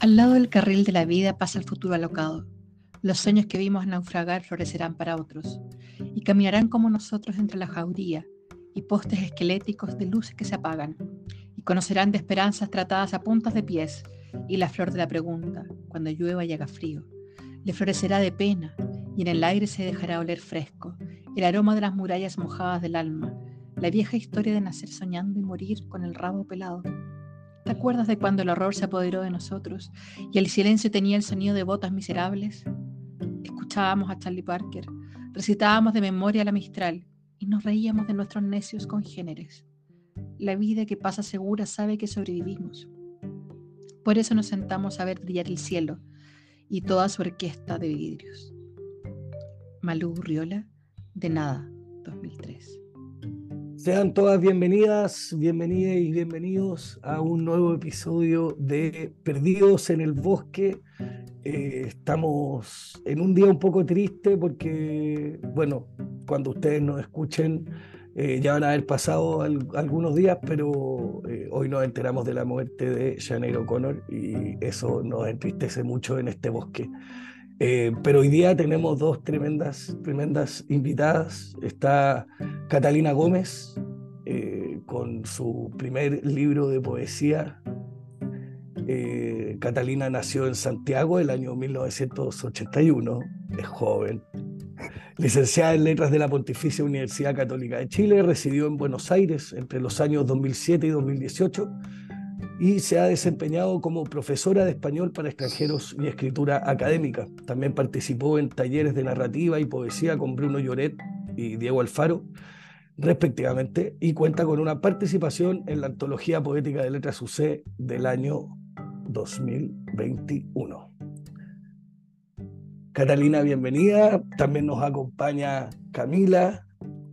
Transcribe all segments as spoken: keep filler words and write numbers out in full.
Al lado del carril de la vida pasa el futuro alocado. Los sueños que vimos naufragar florecerán para otros, y caminarán como nosotros entre la jauría y postes esqueléticos de luces que se apagan, y conocerán de esperanzas tratadas a puntas de pies, y la flor de la pregunta, cuando llueva y haga frío, le florecerá de pena, y en el aire se dejará oler fresco, el aroma de las murallas mojadas del alma, la vieja historia de nacer soñando y morir con el rabo pelado. ¿Te acuerdas de cuando el horror se apoderó de nosotros y el silencio tenía el sonido de botas miserables? Escuchábamos a Charlie Parker, recitábamos de memoria la Mistral y nos reíamos de nuestros necios congéneres. La vida que pasa segura sabe que sobrevivimos. Por eso nos sentamos a ver brillar el cielo y toda su orquesta de vidrios. Malú Urriola, De Nada, dos mil tres. Sean todas bienvenidas, bienvenidas y bienvenidos a un nuevo episodio de Perdidos en el Bosque. Eh, estamos en un día un poco triste porque, bueno, cuando ustedes nos escuchen eh, ya van a haber pasado al, algunos días, pero eh, hoy nos enteramos de la muerte de Sinéad O'Connor y eso nos entristece mucho en este bosque. Eh, pero hoy día tenemos dos tremendas, tremendas invitadas. Está Catalina Gómez eh, con su primer libro de poesía. Eh, Catalina nació en Santiago el año mil novecientos ochenta y uno, es joven. Licenciada en Letras de la Pontificia Universidad Católica de Chile, residió en Buenos Aires entre los años dos mil siete y dos mil dieciocho y se ha desempeñado como profesora de español para extranjeros y escritura académica. También participó en talleres de narrativa y poesía con Bruno Lloret y Diego Alfaro, respectivamente, y cuenta con una participación en la Antología Poética de Letras U C del año dos mil veintiuno. Catalina, bienvenida. También nos acompaña Camila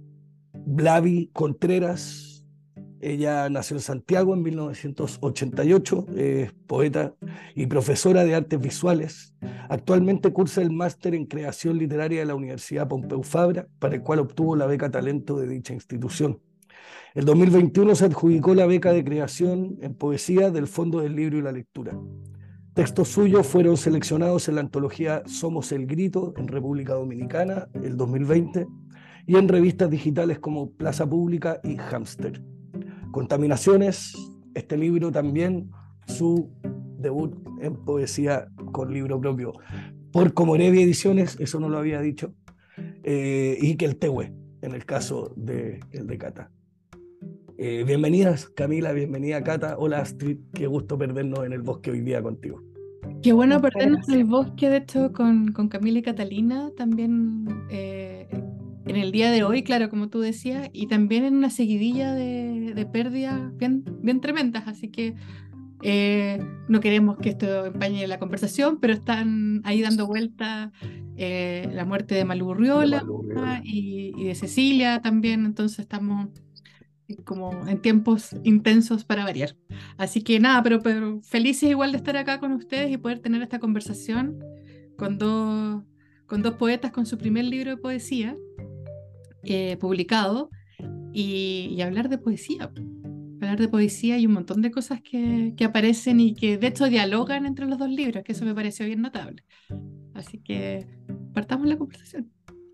Blavi Contreras. Ella nació en Santiago en mil novecientos ochenta y ocho, es poeta y profesora de artes visuales. Actualmente cursa el máster en creación literaria de la Universidad Pompeu Fabra, para el cual obtuvo la beca Talento de dicha institución. En dos mil veintiuno se adjudicó la beca de creación en poesía del Fondo del Libro y la Lectura. Textos suyos fueron seleccionados en la antología Somos el Grito en República Dominicana el dos mil veinte y en revistas digitales como Plaza Pública y Hámster. Contaminaciones, este libro también, su debut en poesía con libro propio por Comorevi Ediciones, eso no lo había dicho, eh, y que el Tehue, en el caso de el de Cata. Eh, bienvenidas Camila, bienvenida Cata, hola Astrid, qué gusto perdernos en el bosque hoy día contigo. Qué bueno Muchas perdernos en el gracias. bosque, de hecho, con, con Camila y Catalina, también eh, en el día de hoy, claro, como tú decías, y también en una seguidilla de, de pérdidas bien, bien tremendas, así que eh, no queremos que esto empañe la conversación, pero están ahí dando vuelta eh, la muerte de Malú De Urriola Malú Urriola. y, y de Cecilia también, entonces estamos como en tiempos intensos para variar. Así que nada, pero, pero felices igual de estar acá con ustedes y poder tener esta conversación con dos, con dos poetas con su primer libro de poesía eh, publicado y, y hablar de poesía. Hablar de poesía y un montón de cosas que, que aparecen y que de hecho dialogan entre los dos libros, que eso me pareció bien notable. Así que partamos la conversación.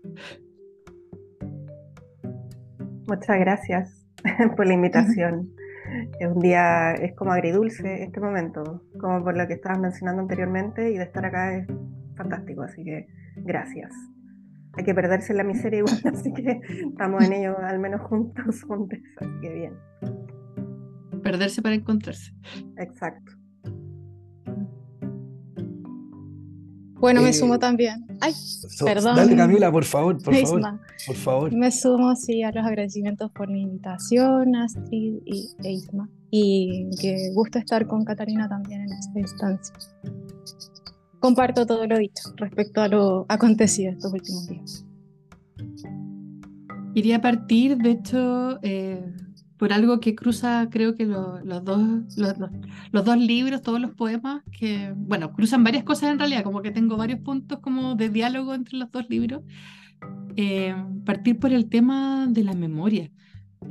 Muchas gracias por la invitación. Es un día, es como agridulce este momento, como por lo que estabas mencionando anteriormente, y de estar acá es fantástico, así que gracias. Hay que perderse en la miseria igual, así que estamos en ello al menos juntos, juntos, así que bien, Perderse para encontrarse. exacto. Bueno, me sumo Eh, también. Ay, so, dale perdón, Camila, por favor, por favor, Isma. por favor. Me sumo, sí, a los agradecimientos por la invitación, Astrid y e Isma. Y que gusto estar con Catalina también en esta instancia. Comparto todo lo dicho respecto a lo acontecido estos últimos días. Quería partir, de hecho, eh, por algo que cruza, creo que lo- los dos, los, los- los dos libros, todos los poemas, que, bueno, cruzan varias cosas en realidad, como que tengo varios puntos como de diálogo entre los dos libros. Eh, Partir por el tema de la memoria,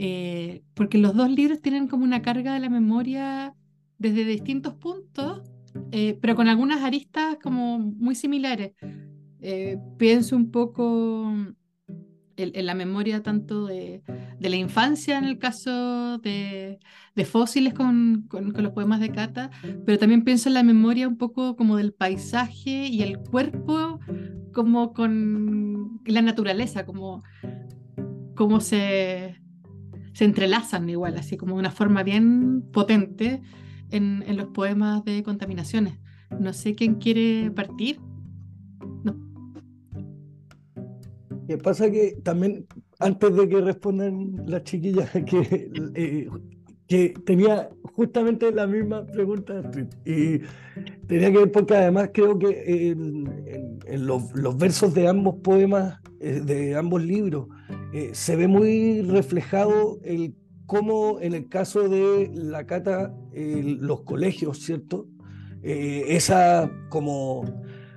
eh, porque los dos libros tienen como una carga de la memoria desde distintos puntos, eh, pero con algunas aristas como muy similares. Eh, pienso un poco en, en la memoria tanto de, de la infancia en el caso de, de Fósiles con, con, con los poemas de Cata, pero también pienso en la memoria un poco como del paisaje y el cuerpo como con la naturaleza, como, como se, se entrelazan igual, así como de una forma bien potente en, en los poemas de Contaminaciones. No sé quién quiere partir. No. Que pasa que también, antes de que respondan las chiquillas, que, eh, que tenía justamente la misma pregunta, Astrid, y tenía que ver porque además creo que en, en- en los, los versos de ambos poemas, eh, de ambos libros, eh, se ve muy reflejado el cómo en el caso de la Cata, eh, los colegios, ¿cierto? Eh, esa como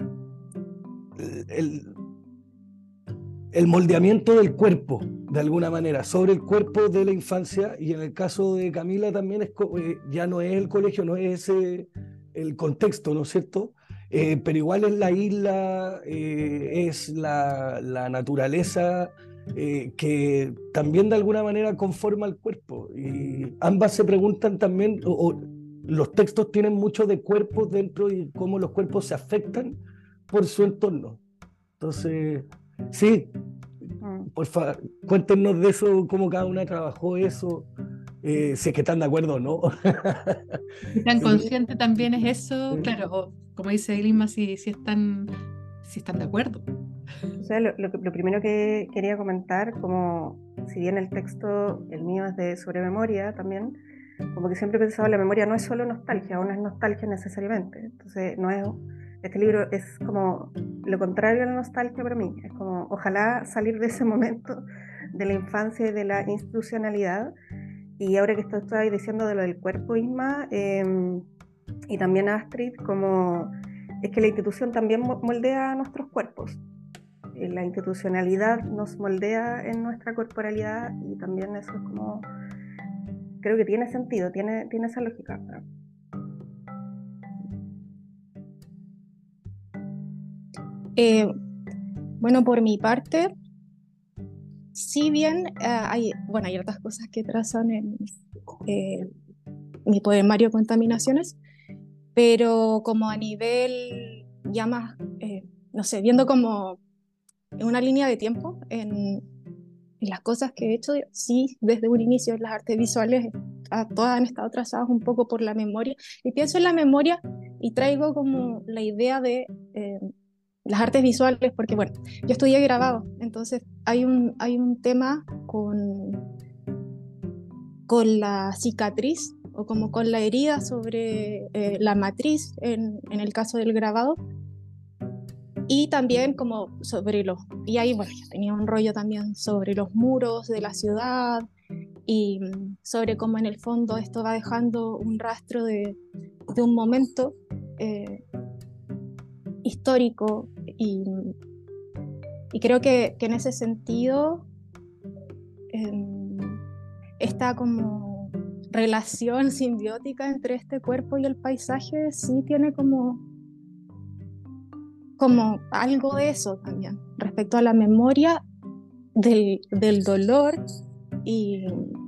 el, el moldeamiento del cuerpo, de alguna manera, sobre el cuerpo de la infancia, y en el caso de Camila también es, eh, ya no es el colegio, no es ese el contexto, ¿no es cierto? Eh, pero igual es la isla, eh, es la, la naturaleza eh, que también de alguna manera conforma el cuerpo. Y ambas se preguntan también, o, o los textos tienen mucho de cuerpos dentro y cómo los cuerpos se afectan por su entorno. Entonces, sí, Mm. por favor, cuéntenos de eso, cómo cada una trabajó eso, eh, si es que están de acuerdo o no. Y tan Sí, consciente también es eso, sí. claro, o como dice Grisma, si, si están, si están de acuerdo. O sea, lo, lo que- lo primero que quería comentar, como si bien el texto, el mío es de sobre memoria también, como que siempre he pensado la memoria no es solo nostalgia, o no es nostalgia necesariamente. Entonces, no es, este libro es como lo contrario a la nostalgia para mí. Es como, ojalá salir de ese momento de la infancia y de la institucionalidad. Y ahora que esto estoy diciendo de lo del cuerpo, Isma, eh, y también Astrid, como es que la institución también moldea nuestros cuerpos. La institucionalidad nos moldea en nuestra corporalidad y también eso es como, creo que tiene sentido, tiene, tiene esa lógica. Eh, bueno, por mi parte, si bien eh, hay, bueno, hay otras cosas que trazan en eh, mi poemario Contaminaciones, pero como a nivel ya más, eh, no sé, viendo como en una línea de tiempo en, en las cosas que he hecho, sí, desde un inicio las artes visuales a, todas han estado trazadas un poco por la memoria, y pienso en la memoria y traigo como la idea de eh, las artes visuales, porque bueno, yo estudié grabado, entonces hay un, hay un tema con, con la cicatriz o como con la herida sobre eh, la matriz en, en el caso del grabado, y también como sobre los, y ahí bueno, yo tenía un rollo también sobre los muros de la ciudad y sobre cómo en el fondo esto va dejando un rastro de, de un momento eh, histórico, y, y creo que, que en ese sentido eh, esta como relación simbiótica entre este cuerpo y el paisaje sí tiene como como algo de eso también, respecto a la memoria del, del dolor y,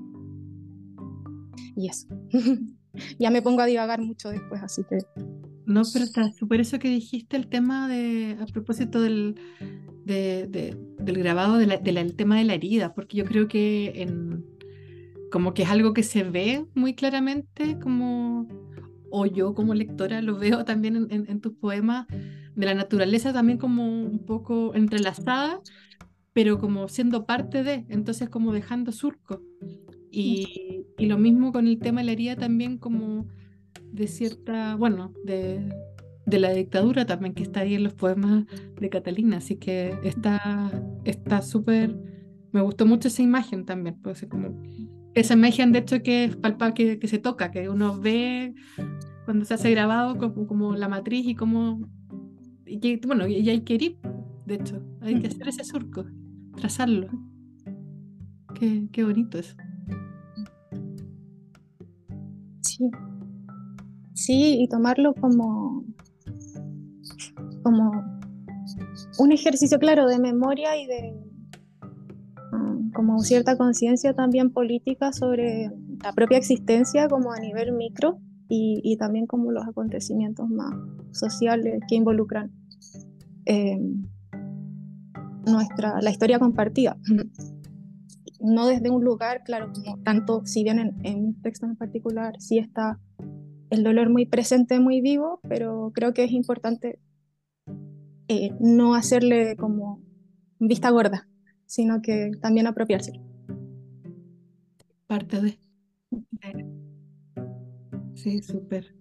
y eso. Ya me pongo a divagar mucho después, así que... No, pero está súper eso que dijiste, el tema de, a propósito del, de- de- del grabado de la- de la- el tema de la herida, porque yo creo que en, como que es algo que se ve muy claramente, como, o yo como lectora lo veo también en, en- en tus poemas, de la naturaleza también como un poco entrelazada, pero como siendo parte de, entonces como dejando surco. Y, y lo mismo con el tema de la herida también como de cierta, bueno, de, de la dictadura también que está ahí en los poemas de Catalina, así que está está súper, me gustó mucho esa imagen también, pues como esa imagen de hecho que es palpable, que, que se toca, que uno ve cuando se hace grabado como, como la matriz y como, y que, bueno, y hay que ir, de hecho, hay que hacer ese surco, trazarlo, qué, qué bonito eso. Sí, sí, y tomarlo como, como un ejercicio, claro, de memoria y de um, como cierta conciencia también política sobre la propia existencia como a nivel micro y, y también como los acontecimientos más sociales que involucran eh, nuestra, la historia compartida. No desde un lugar, claro, como tanto, si bien en, en un texto en particular sí está el dolor muy presente, muy vivo, pero creo que es importante eh, no hacerle como vista gorda, sino que también apropiarse. Parte de. Sí, súper.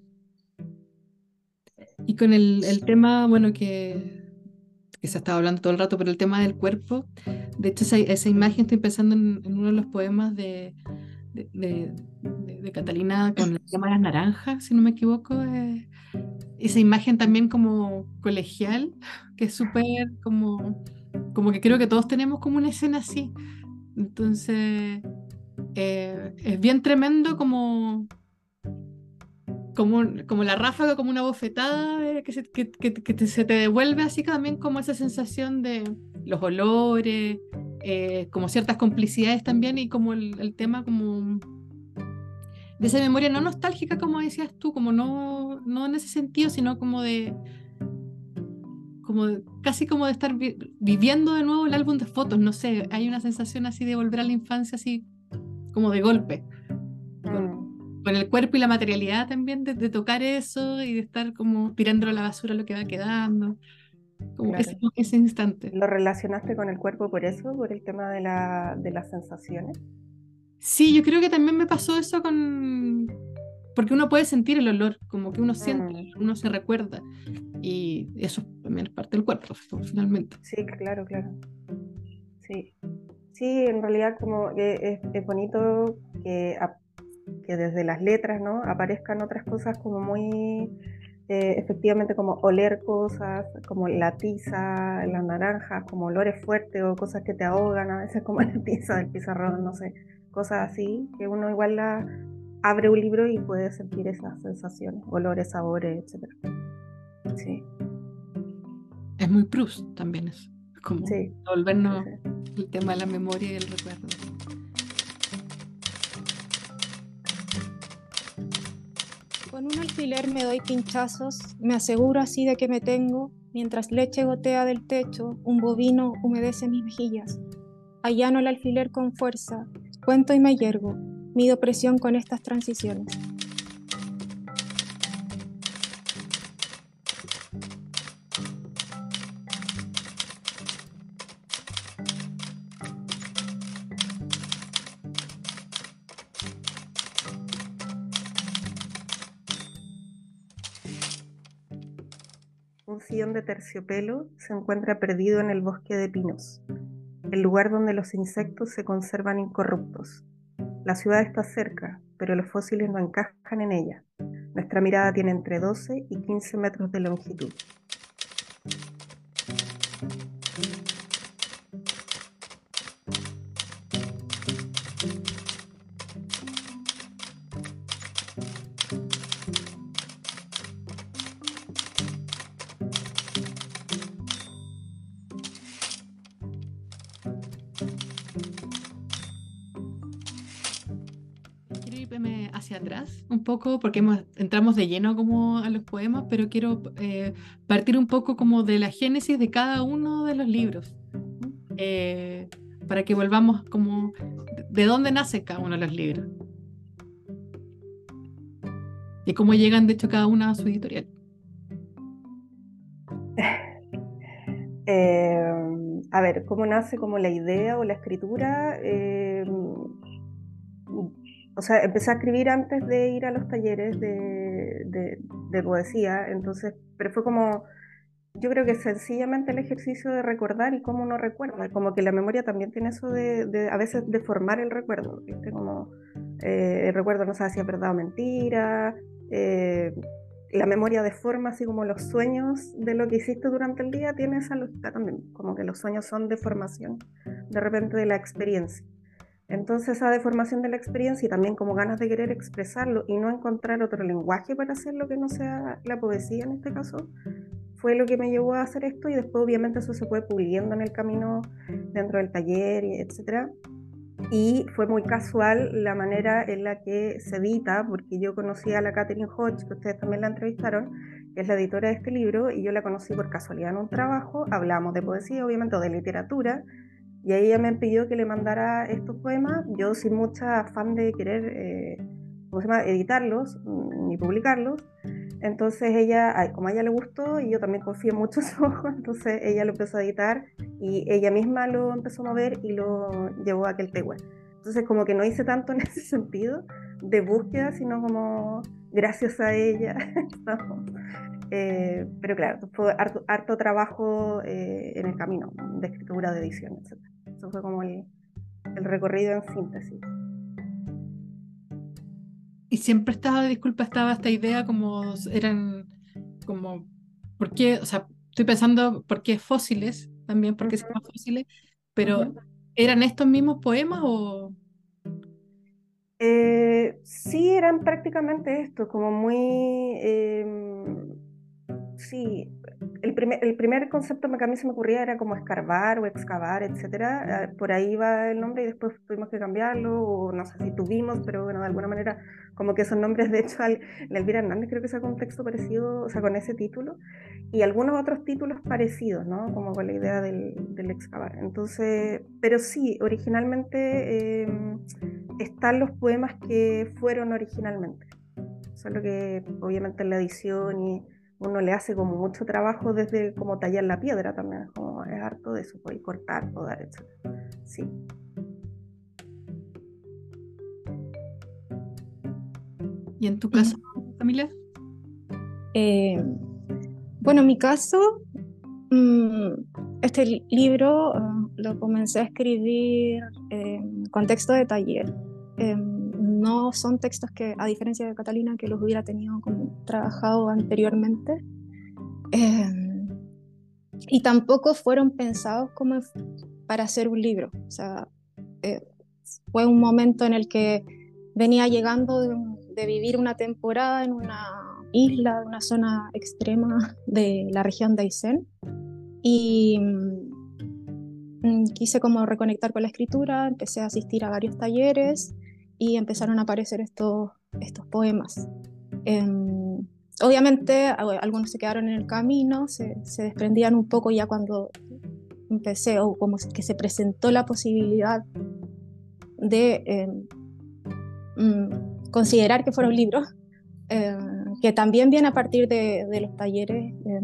Y con el, el tema, bueno, que, que se estaba hablando todo el rato, pero el tema del cuerpo, de hecho esa, esa imagen estoy pensando en, en uno de los poemas de, de, de, de- de Catalina con las cámaras naranjas, si no me equivoco, eh, esa imagen también como colegial, que es súper como, como que creo que todos tenemos como una escena así. Entonces, eh, es bien tremendo como, como, como la ráfaga, como una bofetada eh, que, se, que, que- que te- se te devuelve así también como esa sensación de los olores, eh, como ciertas complicidades también y como el, el tema como de esa memoria no nostálgica como decías tú, como no, no en ese sentido, sino como de, como de- casi como de estar vi- viviendo de nuevo el álbum de fotos, no sé, hay una sensación así de volver a la infancia así como de golpe. con, Mm, con el cuerpo y la materialidad también de, de tocar eso y de estar como tirándolo a la basura lo que va quedando, como ese, claro. ese instante. ¿Lo relacionaste con el cuerpo por eso, por el tema de la, de las sensaciones? Sí, yo creo que también me pasó eso con... Porque uno puede sentir el olor, como que uno siente, Mm, uno se recuerda y eso también es parte del cuerpo, finalmente. sí, claro, claro. Sí, sí, en realidad como que es, es bonito que, ap- que desde las letras, ¿no? Aparezcan otras cosas como muy, eh, efectivamente como oler cosas, como la tiza, las naranjas, como olores fuertes o cosas que te ahogan, a veces como la tiza del pizarrón, no sé, cosas así, que uno igual la abre un libro y puede sentir esas sensaciones, olores, sabores, etcétera. Sí, Es muy Proust también eso, como sí, sí, volvernos sí. el tema de la memoria y el recuerdo. Con un alfiler me doy pinchazos, me aseguro así de que me tengo, mientras leche gotea del techo, un bovino humedece mis mejillas. Allano el alfiler con fuerza, cuento y me yergo, mido presión con estas transiciones. Un sillón de terciopelo se encuentra perdido en el bosque de pinos, el lugar donde los insectos se conservan incorruptos. La ciudad está cerca, pero los fósiles no encajan en ella. Nuestra mirada tiene entre doce y quince metros de longitud. Quiero irme hacia atrás un poco porque hemos- entramos de lleno como a los poemas, pero quiero eh, partir un poco como de la génesis de cada uno de los libros, eh, para que volvamos como de de dónde nace cada uno de los libros y cómo llegan de hecho cada uno a su editorial. Eh, a ver, ¿cómo nace como la idea o la escritura? Eh, o sea, empecé a escribir antes de ir a los talleres de, de- de poesía, entonces, pero fue como, yo creo que sencillamente el ejercicio de recordar y cómo uno recuerda, como que la memoria también tiene eso de, de a veces deformar el recuerdo, ¿viste? Como eh, el recuerdo no sabe si es verdad o mentira, eh, la memoria deforma así como los sueños de lo que hiciste durante el día, tiene esa lógica también, como que los sueños son deformación de repente de la experiencia. Entonces esa deformación de la experiencia y también como ganas de querer expresarlo y no encontrar otro lenguaje para hacerlo que no sea la poesía en este caso, fue lo que me llevó a hacer esto, y después obviamente eso se fue puliendo en el camino dentro del taller, etcétera. Y fue muy casual la manera en la que se edita, porque yo conocí a la Catherine Hodge, que ustedes también la entrevistaron, que es la editora de este libro, y yo la conocí por casualidad en un trabajo, hablamos de poesía, obviamente, o de literatura, y ahí ella me pidió que le mandara estos poemas, yo sin mucha afán de querer, eh, ¿cómo se llama?, editarlos, ni publicarlos. Entonces ella, como a ella le gustó, y yo también confío mucho en su ojo, entonces ella lo empezó a editar, y ella misma lo empezó a mover y lo llevó a Keltehue. Entonces como que no hice tanto en ese sentido de búsqueda, sino como gracias a ella. eh, pero claro, fue harto, harto trabajo eh, en el camino, de escritura, de edición, etcétera. Eso fue como el, el recorrido en síntesis. Y siempre estaba, disculpa, estaba esta idea como eran, como, ¿por qué? O sea, estoy pensando por qué fósiles, también porque se Uh-huh. llaman fósiles, pero Uh-huh. ¿eran estos mismos poemas o...? Eh, sí, eran prácticamente esto, como muy... Eh, sí, el primer, el primer concepto que a mí se me ocurría era como escarbar o excavar, etcétera. Eh, Por ahí va el nombre y después tuvimos que cambiarlo, o no sé si tuvimos, pero bueno, de alguna manera, como que esos nombres, de hecho, al, la Elvira Hernández creo que sacó un texto parecido, o sea, con ese título, y algunos otros títulos parecidos, ¿no? Como con la idea del, del excavar. Entonces, pero sí, originalmente eh, están los poemas que fueron originalmente, solo que obviamente en la edición y uno le hace como mucho trabajo desde como tallar la piedra también, como es harto de eso, pues, cortar, podar, etcétera. Sí. ¿Y en tu caso, Camila? Eh, bueno, en mi caso, mmm, este li- libro uh, lo comencé a escribir en contexto de taller. Eh, no son textos que, a diferencia de Catalina, que los hubiera tenido como trabajado anteriormente. Eh, y tampoco fueron pensados como para hacer un libro. O sea, eh, fue un momento en el que venía llegando de, de vivir una temporada en una isla, de una zona extrema de la región de Aysén, y mm, quise como reconectar con la escritura, empecé a asistir a varios talleres y empezaron a aparecer estos, estos poemas. Eh, obviamente algunos se quedaron en el camino, se, se desprendían un poco ya cuando empecé, o como que se presentó la posibilidad de eh, mm, considerar que fuera un libro, eh, que también viene a partir de, de los talleres. Eh,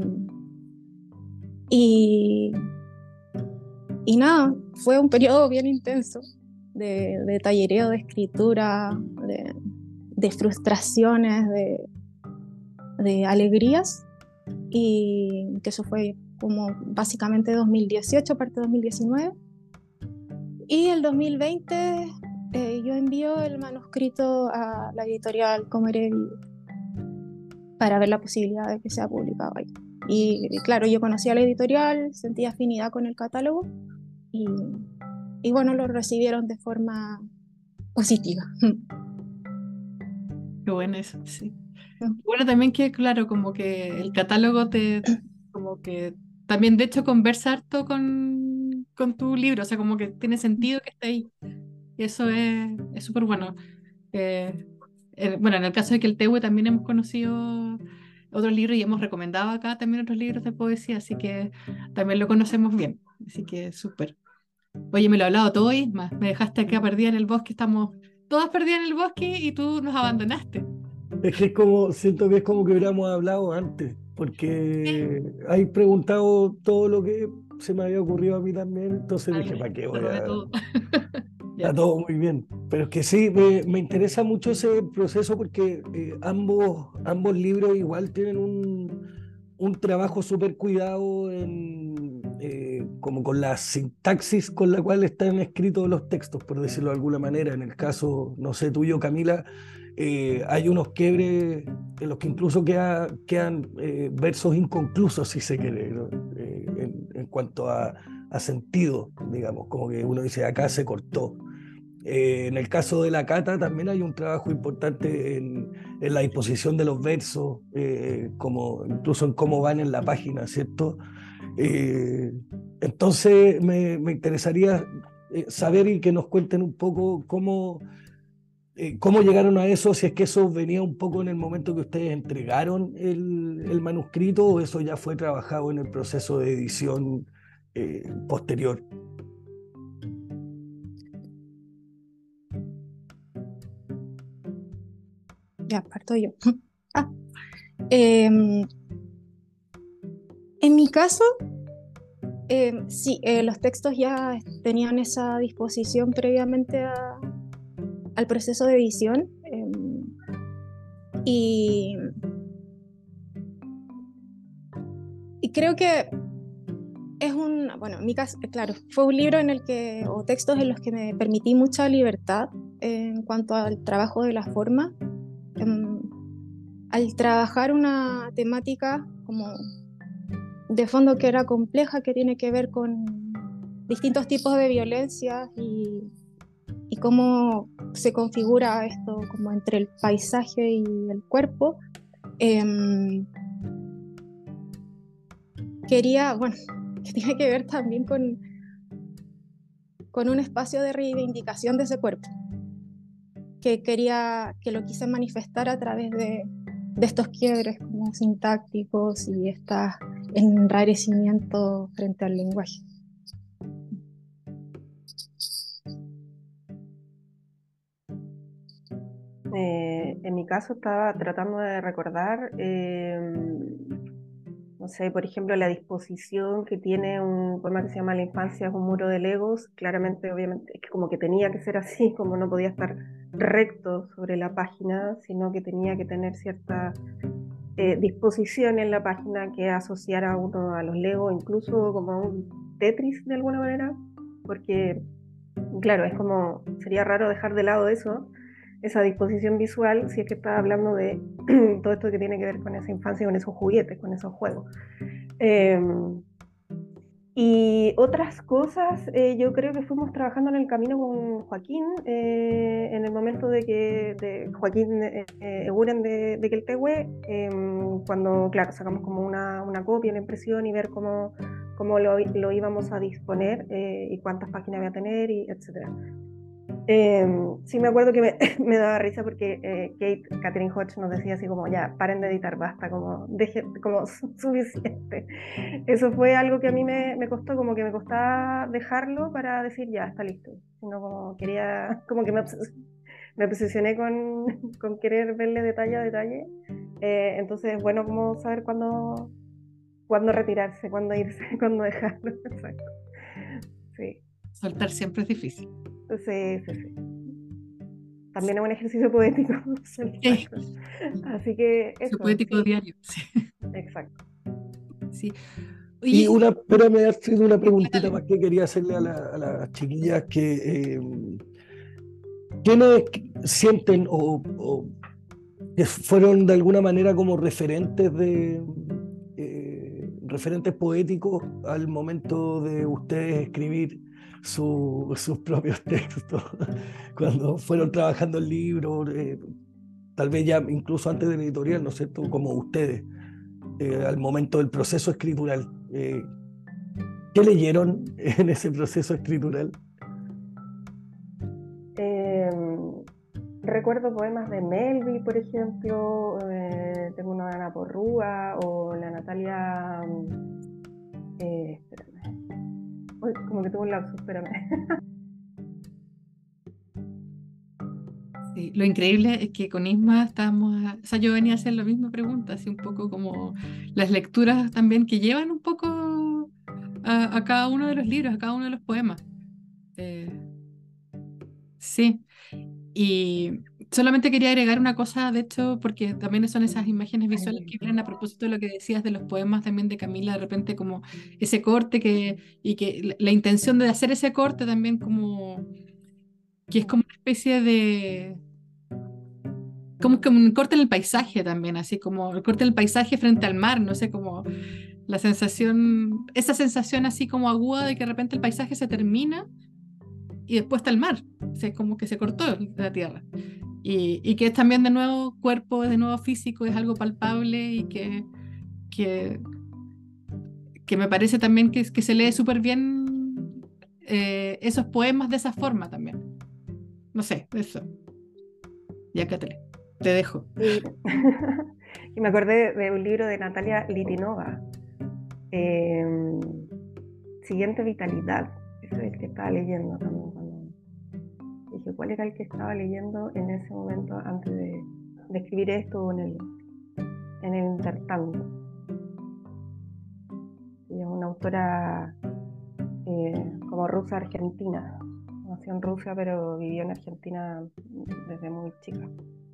y, y nada, fue un periodo bien intenso de, de tallereo, de escritura, de, de frustraciones, de, de alegrías, y que eso fue como básicamente dos mil dieciocho, parte de dos mil diecinueve. Y el dos mil veinte eh, yo envío el manuscrito a la editorial Comerevi para ver la posibilidad de que sea publicado ahí. Y, y claro, yo conocía la editorial, sentí afinidad con el catálogo, y, y bueno, lo recibieron de forma positiva. Qué bueno eso, sí. Bueno, también que, claro, como que el catálogo te, como que también de hecho conversa harto con, con tu libro, o sea, como que tiene sentido que esté ahí. Y eso es es súper bueno. Eh, eh, bueno, en el caso de que el Keltehue también hemos conocido otros libros y hemos recomendado acá también otros libros de poesía, así que también lo conocemos bien. Así que súper. Oye, me lo he hablado todo, Isma. Me dejaste acá perdida en el bosque, estamos todas perdidas en el bosque y tú nos abandonaste. Es que es como, siento que es como que hubiéramos hablado antes, porque hay preguntado todo lo que se me había ocurrido a mí también, entonces Ay, dije, ¿para qué te voy robé a...? todo. Está Ya. todo muy bien, pero es que sí, me, me interesa mucho ese proceso porque eh, ambos, ambos libros igual tienen un, un trabajo súper cuidado en, eh, como con la sintaxis con la cual están escritos los textos, por decirlo de alguna manera. En el caso, no sé, tuyo, Camila, eh, hay unos quiebres en los que incluso queda, quedan eh, versos inconclusos, si se quiere, ¿no? Eh, en, en cuanto a, a sentido, digamos, como que uno dice, acá se cortó. Eh, en el caso de la Cata también hay un trabajo importante en, en la disposición de los versos, eh, como, incluso en cómo van en la página, ¿cierto? Eh, entonces me, me interesaría eh, saber y que nos cuenten un poco cómo, eh, cómo llegaron a eso, si es que eso venía un poco en el momento que ustedes entregaron el, el manuscrito o eso ya fue trabajado en el proceso de edición eh, posterior. Ya, parto yo. Ah, em, en mi caso, em, sí, eh, los textos ya tenían esa disposición previamente a- al proceso de edición. em, y, y creo que es un, bueno, en mi caso, eh, claro, fue un libro en el que, o textos en los que me permití mucha libertad en cuanto al trabajo de la forma. Em, al trabajar una temática como de fondo que era compleja, que tiene que ver con distintos tipos de violencia y, y cómo se configura esto como entre el paisaje y el cuerpo, em, quería, bueno, que tiene que ver también con, con un espacio de reivindicación de ese cuerpo, que quería, que lo quise manifestar a través de, de estos quiebres como sintácticos y estos enrarecimientos frente al lenguaje. Eh, en mi caso estaba tratando de recordar, eh, no sé, por ejemplo, la disposición que tiene un poema que se llama La infancia es un muro de legos. Claramente, obviamente, es que como que tenía que ser así, como no podía estar recto sobre la página, sino que tenía que tener cierta eh, disposición en la página que asociara a uno a los legos, incluso como a un Tetris de alguna manera, porque, claro, es como, sería raro dejar de lado eso, esa disposición visual, si es que está hablando de todo esto que tiene que ver con esa infancia, con esos juguetes, con esos juegos. Eh, y otras cosas, eh, yo creo que fuimos trabajando en el camino con Joaquín, eh, en el momento de que de Joaquín eh, Eguren de, de Queltehue, eh, cuando, claro, sacamos como una, una copia, una impresión y ver cómo, cómo lo, lo íbamos a disponer eh, y cuántas páginas iba a tener, y etcétera. Eh, sí me acuerdo que me, me daba risa porque eh, Kate, Catherine Hodge nos decía así como, ya, paren de editar, basta, como, deje, como suficiente. Eso fue algo que a mí me, me costó, como que me costaba dejarlo para decir, ya, está listo. Sino como quería, como que me, obses me obsesioné con, con querer verle detalle a detalle. Eh, entonces, bueno, como saber cuándo, cuándo retirarse, cuándo irse, cuándo dejarlo. Exacto. Sí. Soltar siempre es difícil. Sí, sí, sí. También es un ejercicio poético. Sí. Así que eso. Su poético Sí. diario. Sí. Exacto. Sí. Y Oye, una, espérame, Astrid, una preguntita dale. más que quería hacerle a, la, a las chiquillas que eh, ¿quiénes sienten o, o que fueron de alguna manera como referentes de eh, referentes poéticos al momento de ustedes escribir su- sus propios textos cuando fueron trabajando el libro, eh, tal vez ya incluso antes de la editorial, ¿no es cierto? Como ustedes, eh, al momento del proceso escritural. Eh, ¿qué leyeron en ese proceso escritural? Eh, recuerdo poemas de Melville, por ejemplo. Eh, tengo una de Ana Porrúa o la Natalia. Eh, espérame. Uy, como que tuve un lapsus, espérame. Sí, lo increíble es que con Isma estábamos, a- o sea, yo venía a hacer la misma pregunta, así un poco como las lecturas también que llevan un poco a, a cada uno de los libros, a cada uno de los poemas. Eh, sí, y solamente quería agregar una cosa, de hecho, porque también son esas imágenes visuales que vienen a propósito de lo que decías de los poemas también de Camila, de repente como ese corte que, y que la, la intención de hacer ese corte también como, que es como una especie de como que un corte en el paisaje también, así como el corte del paisaje frente al mar, no sé, como la sensación, esa sensación así como aguda de que de repente el paisaje se termina y después está el mar. se, como que se cortó la Tierra. Y, y que es también de nuevo cuerpo, es de nuevo físico, es algo palpable y que, que, que me parece también que, que se lee súper bien eh, esos poemas de esa forma también. No sé, eso. Ya, Catherine, te dejo. Y, y me acordé de un libro de Natalia Litinova, eh, Siguiente Vitalidad. Ese es el que estaba leyendo también cuando dije cuál era el que estaba leyendo en ese momento antes de, de escribir esto en el, en el intertanto. Y es una autora eh, como rusa argentina. Nació en Rusia pero vivió en Argentina desde muy chica.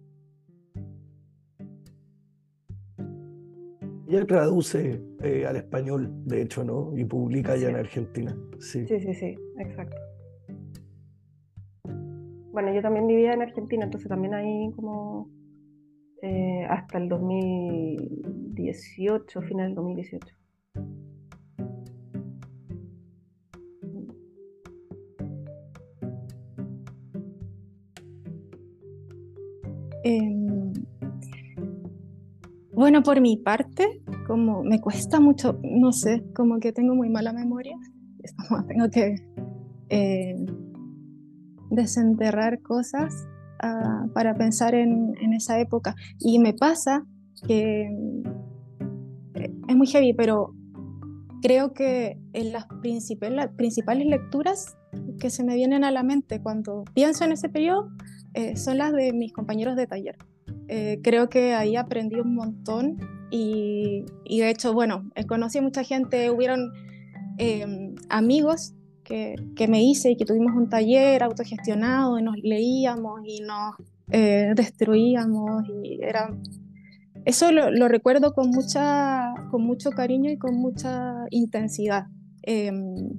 Ella traduce eh, al español, de hecho, ¿no? Y publica allá Sí. en Argentina. Sí. Sí, sí, sí, exacto. Bueno, yo también vivía en Argentina, entonces también ahí como eh, hasta el dos mil dieciocho, final del dos mil dieciocho. Em, bueno, por mi parte, como me cuesta mucho, no sé, como que tengo muy mala memoria, es como tengo que eh, desenterrar cosas ah, para pensar en, en esa época. Y me pasa que eh, es muy heavy, pero creo que en las principales, las principales lecturas que se me vienen a la mente cuando pienso en ese periodo eh, son las de mis compañeros de taller. Eh, creo que ahí aprendí un montón y, y de hecho, bueno, eh, conocí a mucha gente, hubieron eh, amigos que, que me hice y que tuvimos un taller autogestionado y nos leíamos y nos eh, destruíamos y era... Eso lo, lo recuerdo con, mucha, con mucho cariño y con mucha intensidad. Eh,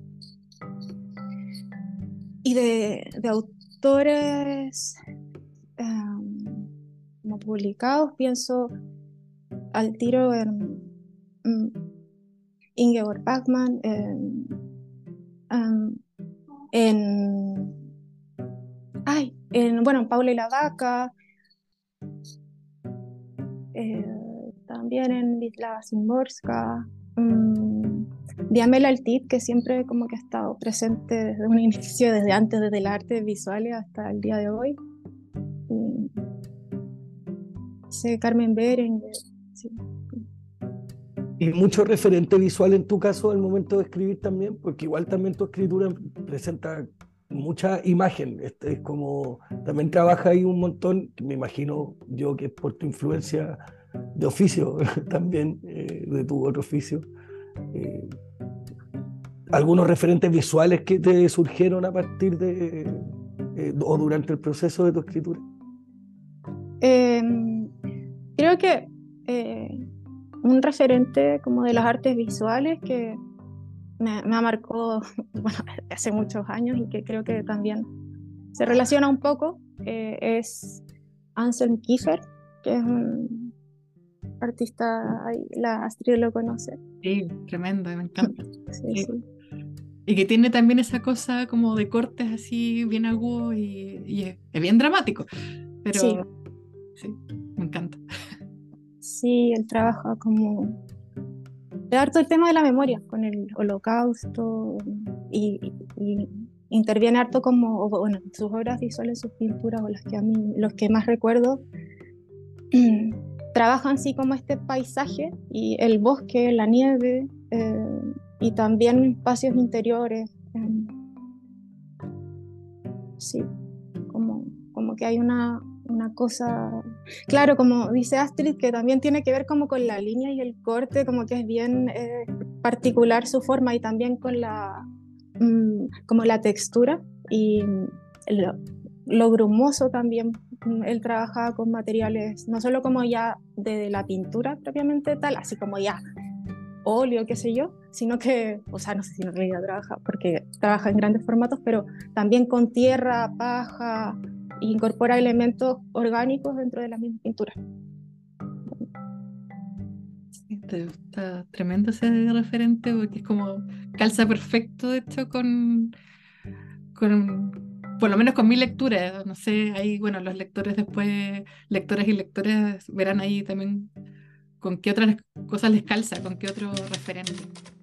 y de, de autores eh, como publicados, pienso al tiro en, en Ingeborg Bachmann, en, en, en, ay, en bueno, en Paula y la Vaca, eh, también en Wisława Szymborska, um, Diamela Altit, que siempre como que ha estado presente desde un inicio, desde antes, desde el arte visuales hasta el día de hoy. Y, sí, Carmen Berenguer, sí. Y mucho referente visual en tu caso al momento de escribir también, porque igual también tu escritura presenta mucha imagen. Este es como, también trabaja ahí un montón, me imagino yo que es por tu influencia de oficio también, eh, de tu otro oficio. Eh, algunos referentes visuales que te surgieron a partir de, eh, o durante el proceso de tu escritura. Eh, creo que eh, un referente como de las artes visuales que me, me ha marcado bueno, hace muchos años y que creo que también se relaciona un poco eh, es Anselm Kiefer, que es un artista, ahí, la Astrid lo conoce. Sí, tremendo, me encanta. Sí, Sí. sí. Y que tiene también esa cosa como de cortes así bien agudos y, y es, es bien dramático, pero Sí, sí, me encanta. sí, él trabaja como de harto el tema de la memoria con el holocausto y, y, y interviene harto como, o, bueno, sus obras visuales, sus pinturas o las que a mí, los que más recuerdo, trabajan así como este paisaje y el bosque, la nieve eh, y también espacios interiores. Eh, sí, como, como que hay una, una cosa, claro, como dice Astrid, que también tiene que ver como con la línea y el corte, como que es bien eh, particular su forma y también con la, mm, como la textura y lo, lo grumoso también. Él trabajaba con materiales, no solo como ya de la pintura propiamente tal, así como ya óleo, qué sé yo, sino que, o sea, no sé si en realidad trabaja, porque trabaja en grandes formatos, pero también con tierra, paja, e incorpora elementos orgánicos dentro de la misma pintura. Sí, te- está tremendo ese referente porque es como calza perfecto, de hecho, con, con por lo menos con mi lectura, no sé, ahí, bueno, los lectores después, lectoras y lectores verán ahí también con qué otras cosas les calza, con qué otro referente.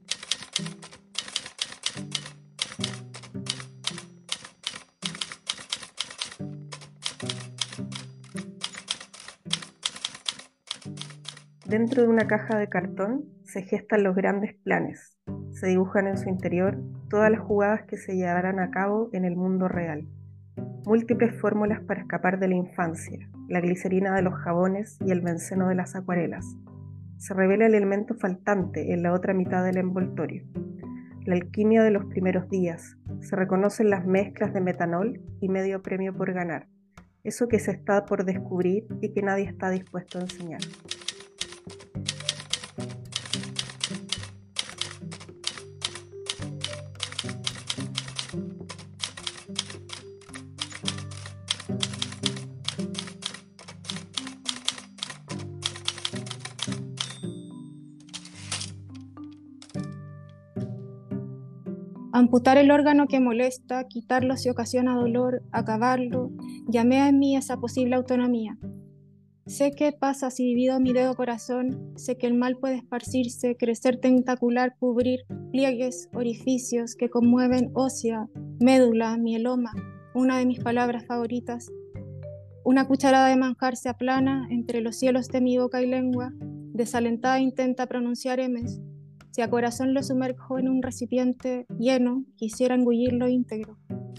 Dentro de una caja de cartón se gestan los grandes planes, se dibujan en su interior todas las jugadas que se llevarán a cabo en el mundo real. Múltiples fórmulas para escapar de la infancia, la glicerina de los jabones y el benceno de las acuarelas. Se revela el elemento faltante en la otra mitad del envoltorio. La alquimia de los primeros días. Se reconocen las mezclas de metanol y medio premio por ganar. Eso que se está por descubrir y que nadie está dispuesto a enseñar. Amputar el órgano que molesta, quitarlo si ocasiona dolor, acabarlo, llamé en mí esa posible autonomía. Sé qué pasa si divido mi dedo corazón, sé que el mal puede esparcirse, crecer tentacular, cubrir pliegues, orificios que conmueven ósea, médula, mieloma, una de mis palabras favoritas. Una cucharada de manjar se aplana entre los cielos de mi boca y lengua, desalentada intenta pronunciar emes. Si a corazón lo sumerjo en un recipiente lleno, quisiera engullirlo íntegro.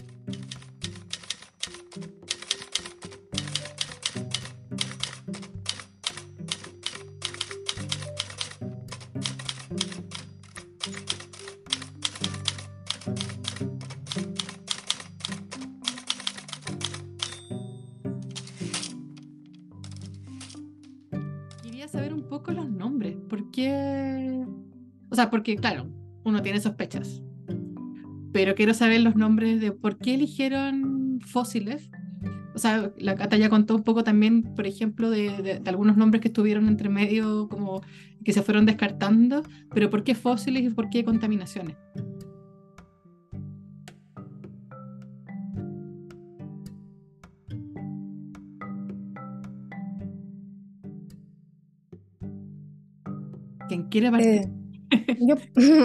Quería saber un poco los nombres, ¿por qué? O sea, porque claro, uno tiene sospechas, pero quiero saber los nombres de por qué eligieron fósiles. O sea, la Cata ya contó un poco también, por ejemplo, de, de- de algunos nombres que estuvieron entre medio, como que se fueron descartando, pero ¿por qué fósiles y por qué contaminaciones? ¿Quién quiere partir? Eh, yo,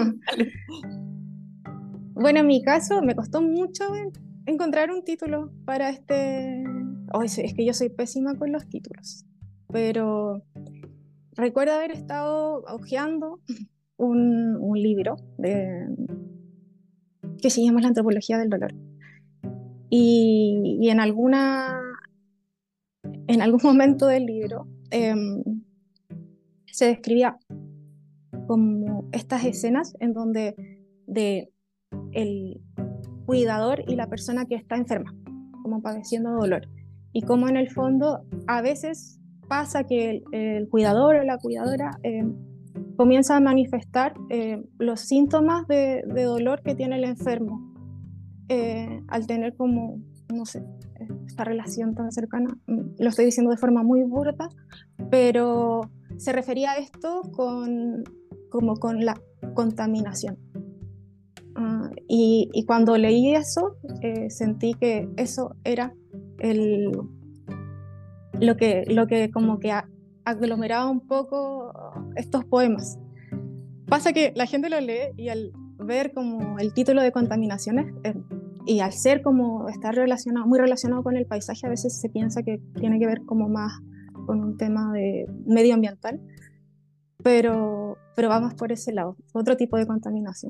bueno, en mi caso me costó mucho en- encontrar un título para este... Oh, es es que yo soy pésima con los títulos, pero recuerdo haber estado hojeando un, un libro de, que se llama La antropología del dolor. Y, y en alguna, en algún momento del libro em, se describía como estas escenas en donde de el cuidador y la persona que está enferma, como padeciendo dolor. Y como en el fondo a veces pasa que el, el cuidador o la cuidadora eh, comienza a manifestar eh, los síntomas de, de dolor que tiene el enfermo eh, al tener como, no sé, esta relación tan cercana. Lo estoy diciendo de forma muy burda, pero se refería a esto con, como con la contaminación. Uh, y, y cuando leí eso, eh, sentí que eso era el, lo, que, lo que como que a, aglomeraba un poco estos poemas. Pasa que la gente lo lee y al ver como el título de contaminaciones eh, y al ser como estar relacionado, muy relacionado con el paisaje, a veces se piensa que tiene que ver como más con un tema de medioambiental, pero, pero vamos por ese lado, otro tipo de contaminación.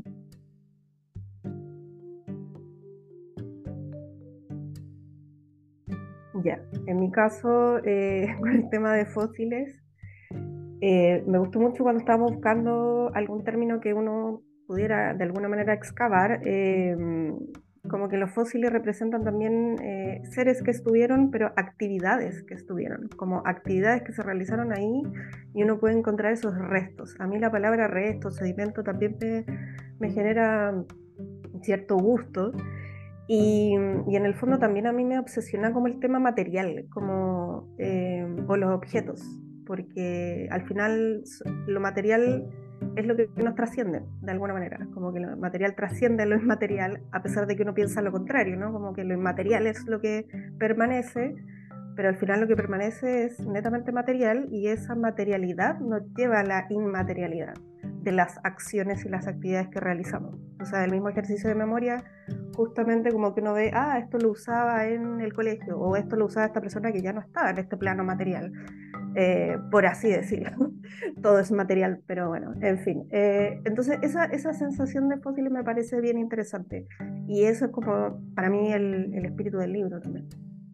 Ya, en mi caso, eh, con el tema de fósiles, eh, me gustó mucho cuando estábamos buscando algún término que uno pudiera de alguna manera excavar, eh, como que los fósiles representan también eh, seres que estuvieron, pero actividades que estuvieron, como actividades que se realizaron ahí y uno puede encontrar esos restos. A mí la palabra resto, sedimento también me, me genera cierto gusto. Y, y en el fondo también a mí me obsesiona como el tema material, como, eh, o los objetos, porque al final lo material es lo que nos trasciende. de alguna manera, como que lo material trasciende lo inmaterial, a pesar de que uno piensa lo contrario, ¿no? Como que lo inmaterial es lo que permanece, pero al final lo que permanece es netamente material, y esa materialidad nos lleva a la inmaterialidad de las acciones y las actividades que realizamos. O sea, el mismo ejercicio de memoria, justamente como que uno ve, ah, esto lo usaba en el colegio, o esto lo usaba esta persona que ya no está en este plano material, eh, por así decirlo. Todo es material, pero bueno, en fin. Eh, entonces, esa, esa sensación de fósiles me parece bien interesante, y eso es como, para mí, el, el espíritu del libro también.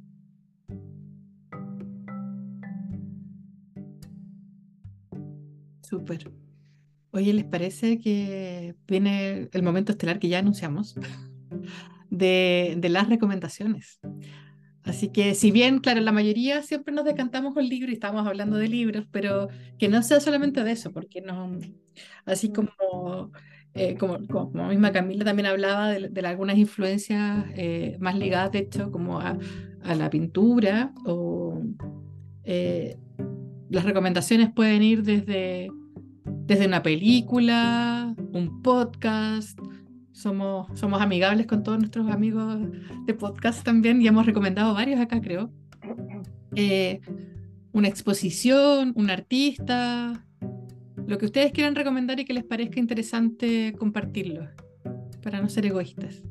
Súper. Oye, ¿les parece que viene el momento estelar que ya anunciamos de, de las recomendaciones? Así que si bien, claro, la mayoría siempre nos decantamos con libros y estamos hablando de libros, pero que no sea solamente de eso, porque no, así como, eh, como, como misma Camila también hablaba de, de algunas influencias eh, más ligadas, de hecho, como a, a la pintura, o eh, las recomendaciones pueden ir desde desde una película, un podcast. Somos, somos amigables con todos nuestros amigos de podcast también, y hemos recomendado varios acá, creo. Eh, una exposición, un artista, lo que ustedes quieran recomendar y que les parezca interesante compartirlo, para no ser egoístas.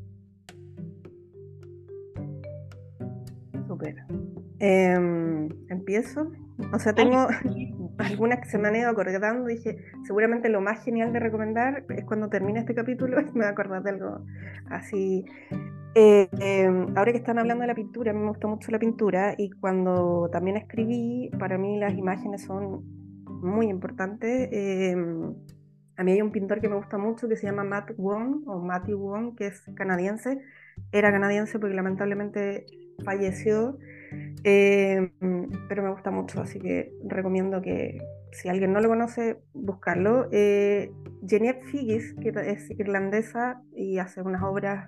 Súper. Eh, empiezo. O sea, tengo algunas que se me han ido acordando. Dije, seguramente lo más genial de recomendar es cuando termine este capítulo y me voy a acordar de algo así. Eh, eh, ahora que están hablando de la pintura, a mí me gusta mucho la pintura, y cuando también escribí, para mí las imágenes son muy importantes. Eh, a mí hay un pintor que me gusta mucho que se llama Matt Wong, o Matthew Wong, que es canadiense. Era canadiense porque lamentablemente falleció. Eh, pero me gusta mucho, así que recomiendo que, si alguien no lo conoce, buscarlo. Eh, Genevieve Figgis, que es irlandesa y hace unas obras.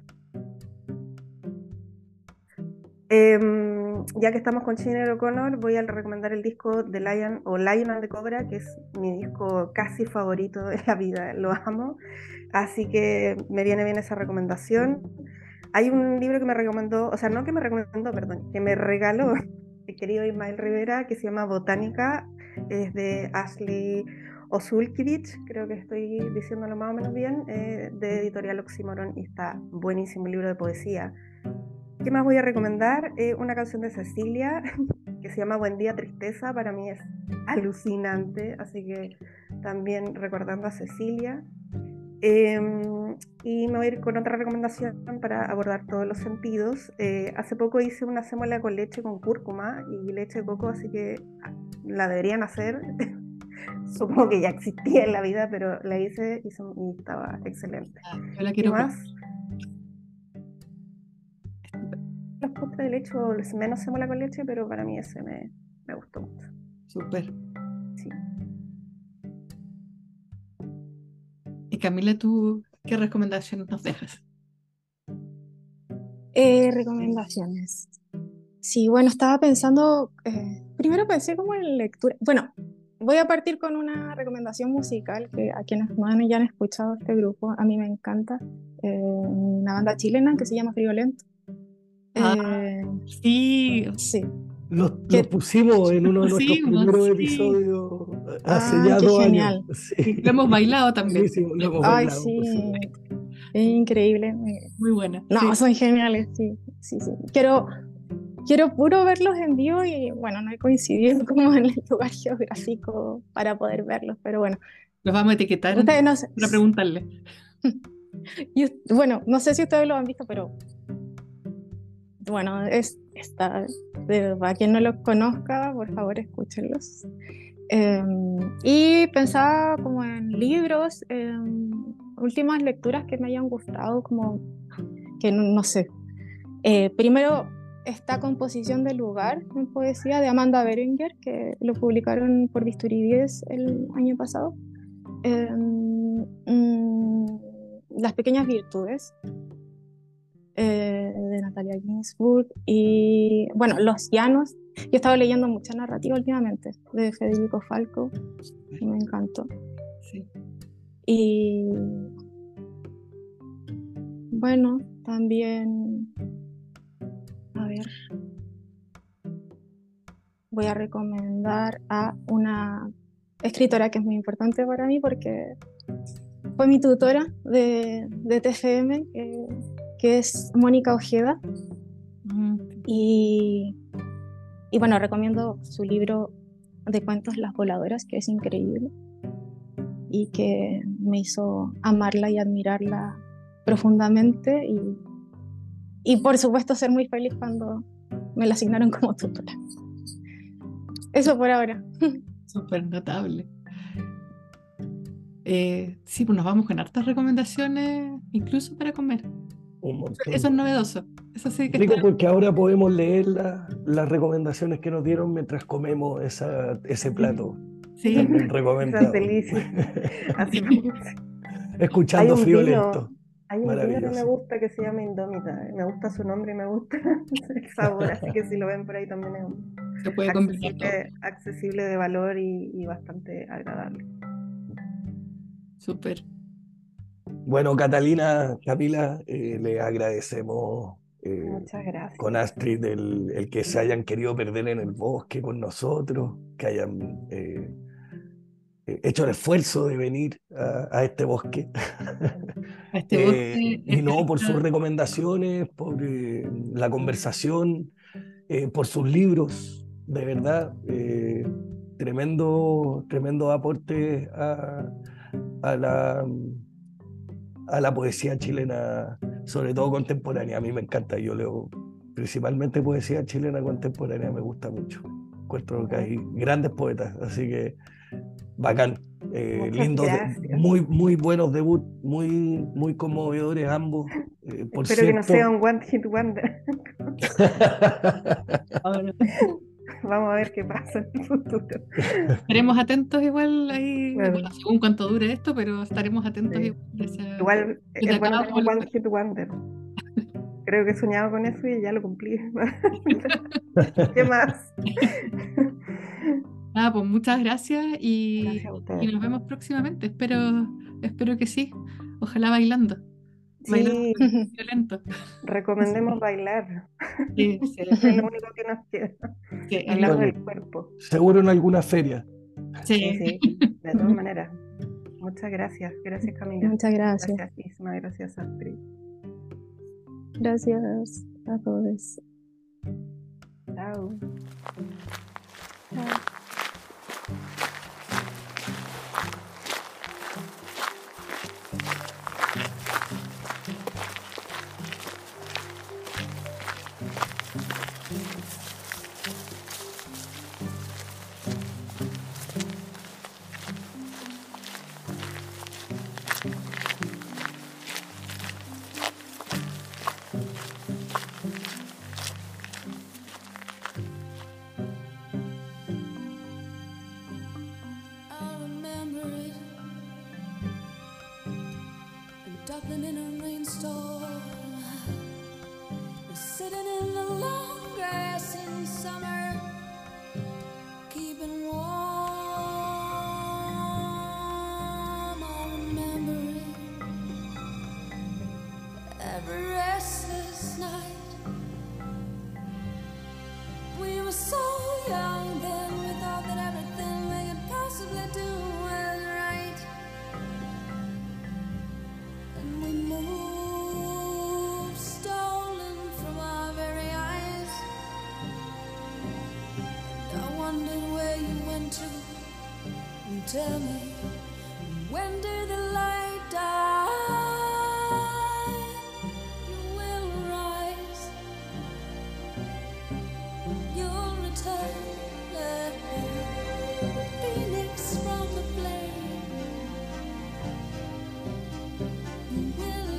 Eh, ya que estamos con Sinéad O'Connor, voy a recomendar el disco de Lion, o Lion and the Cobra, que es mi disco casi favorito de la vida, lo amo, así que me viene bien esa recomendación. Hay un libro que me recomendó, o sea, no que me recomendó, perdón, que me regaló el querido Ismael Rivera, que se llama Botánica, es de Ashley Osulkiewicz, creo que estoy diciéndolo más o menos bien, eh, de Editorial Oxímoron, y está buenísimo, el libro de poesía. ¿Qué más voy a recomendar? Eh, una canción de Cecilia que se llama Buen Día Tristeza, para mí es alucinante, así que también recordando a Cecilia. Eh, y me voy a ir con otra recomendación para abordar todos los sentidos. Eh, hace poco hice una sémola con leche con cúrcuma y leche de coco, así que la deberían hacer. Supongo que ya existía en la vida, pero la hice y, son, y estaba excelente. Ah, yo la quiero ¿Y más? Los postres de leche, o menos sémola con leche, pero para mí ese me, me gustó mucho. Súper. Sí. Y Camila, ¿tú qué recomendaciones nos dejas? Eh, recomendaciones. Sí, bueno, estaba pensando, eh, primero pensé como en lectura. Bueno, voy a partir con una recomendación musical que a quienes no han, ya han escuchado este grupo, a mí me encanta. Eh, una banda chilena que se llama Friolento. Ah, Eh, sí, sí. Los, ¿Qué? los pusimos en uno de nuestros pusimos, primeros sí. episodios hace Ay, ya qué dos genial. años. Sí. Lo hemos bailado también. Buenísimo, lo hemos Ay, bailado. sí, Sí. es increíble. Me- Muy buena. No, Sí. son geniales, sí, sí, sí. Quiero, quiero puro verlos en vivo y bueno, no he coincidido como en el lugar geográfico para poder verlos, pero bueno. Los vamos a etiquetar Ustedes no sé. para preguntarle. Y, bueno, no sé si ustedes lo han visto, pero bueno, es, está, de verdad, quien no los conozca, por favor, escúchenlos. Eh, y pensaba como en libros, en últimas lecturas que me hayan gustado, como que no, no sé. Eh, primero, esta Composición del lugar en poesía de Amanda Berenger, que lo publicaron por Bisturí diez el año pasado. Eh, mm, Las pequeñas virtudes, eh, de Natalia Ginsburg, y bueno, Los llanos. Yo he estado leyendo mucha narrativa últimamente de Federico Falco y me encantó. Sí. Y Bueno, también, a ver, voy a recomendar a una escritora que es muy importante para mí porque fue mi tutora de, de T F M, que, que es Mónica Ojeda. Mm, Y, y bueno, recomiendo su libro de cuentos Las Voladoras, que es increíble y que me hizo amarla y admirarla profundamente y, y por supuesto ser muy feliz cuando me la asignaron como tutora. Eso por ahora. súper notable. Eh, sí, pues nos vamos con hartas recomendaciones, incluso para comer. Un montón. Eso es novedoso. Eso sí que Rico está. porque ahora podemos leer la- las recomendaciones que nos dieron mientras comemos esa, ese plato. Sí, También Esas recomendado. delicias. Así me gusta. Hay Escuchando un Friolento. vino, hay un vino que me Maravilloso. gusta que se llama Indómita. Me gusta su nombre y me gusta el sabor, así que si lo ven por ahí también es un se puede combinar todo. accesible, accesible de valor y, y bastante agradable. Súper. Bueno, Catalina, Camila, eh, le agradecemos eh, Muchas gracias. con Astrid el, el que se hayan querido perder en el bosque con nosotros, que hayan eh, eh, hecho el esfuerzo de venir a, a este bosque. A este Eh, bosque, y no este- por sus recomendaciones, por eh, la conversación, eh, por sus libros, de verdad, eh, tremendo, tremendo aporte a, a la, a la poesía chilena, sobre todo contemporánea. A mí me encanta, yo leo principalmente poesía chilena contemporánea, me gusta mucho. Encuentro que hay grandes poetas, así que bacán. Eh, Muchas lindos, de- gracias. muy, muy buenos debut, muy, muy conmovedores ambos. Eh, por Espero que no sea cierto, un One Hit Wonder. ahora Vamos a ver qué pasa en el futuro. estaremos atentos igual ahí, Bueno, bueno, según cuánto dure esto, pero estaremos atentos sí. igual. Ya sea- Igual que se es bueno acaba tener como un lo One Hit Wonder. Creo que he soñado con eso y ya lo cumplí. ¿Qué más? Nada, pues muchas gracias y, Gracias a y ustedes. nos vemos próximamente. Espero, espero que sí. Ojalá bailando. Bailando Sí, violento. recomendemos bailar. Sí, sí, Es lo único que nos queda. sí, es Hablar lo- Bueno, del cuerpo. seguro en alguna feria. Sí, sí. sí, de todas maneras. Muchas gracias. Gracias, Camila. Muchas gracias. Gracias, Isma. Gracias, Astrid. Gracias a todos. Chao. Chao. I remember it, Dublin in a rainstorm, sitting in the long grass in summer, keeping warm. I remember it, every restless night. We were so young then, we thought that everything we could possibly do was right. And we moved, stolen from our very eyes. And I wondered where you went to. And tell me, when did the light die? You will rise, you'll return, Phoenix from the flame. You will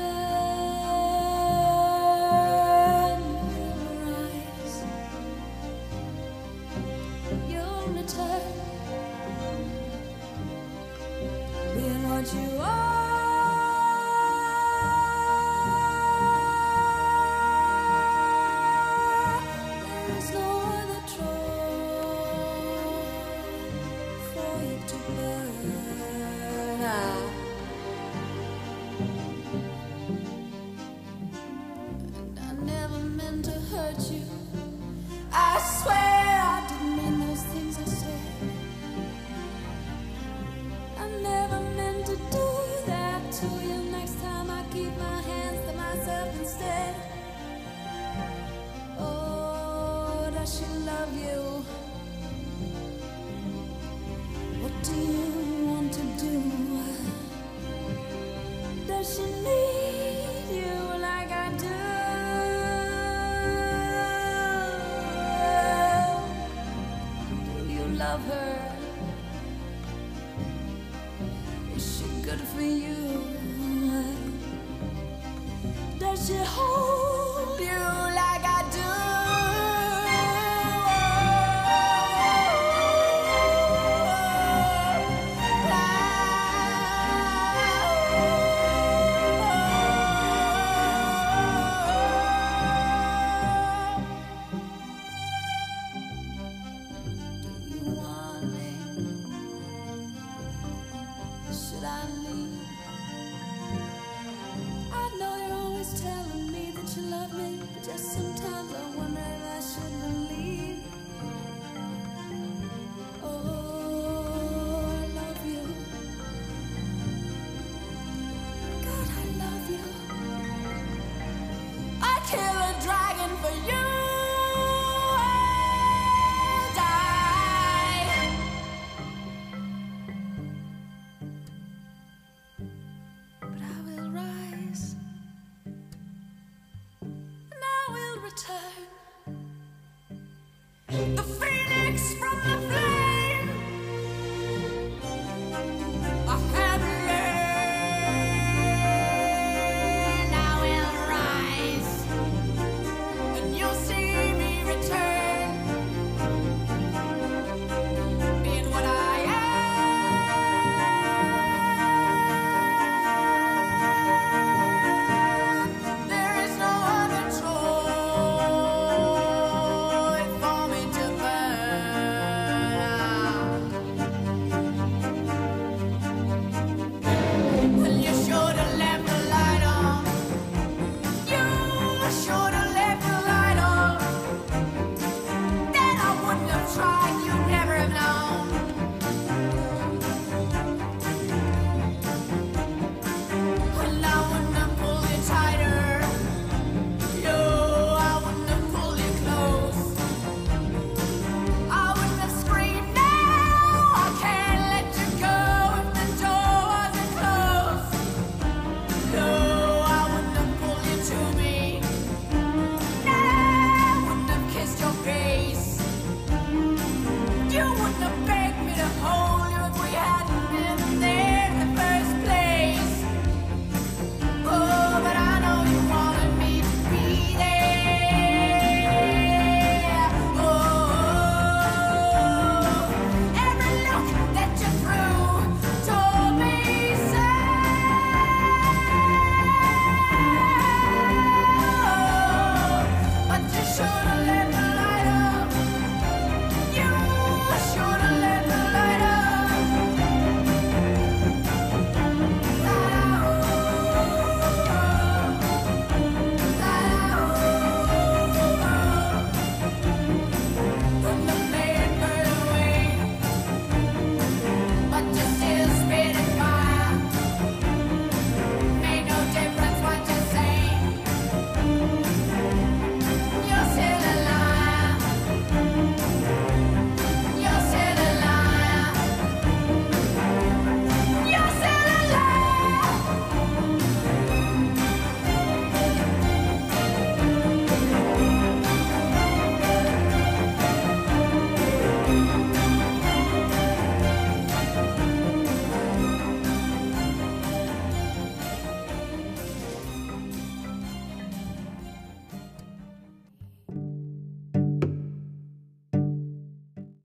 learn, you'll rise, you'll return, being what you are. There is no other troll for you to burn out. love her? Is she good for you? Does she hold you like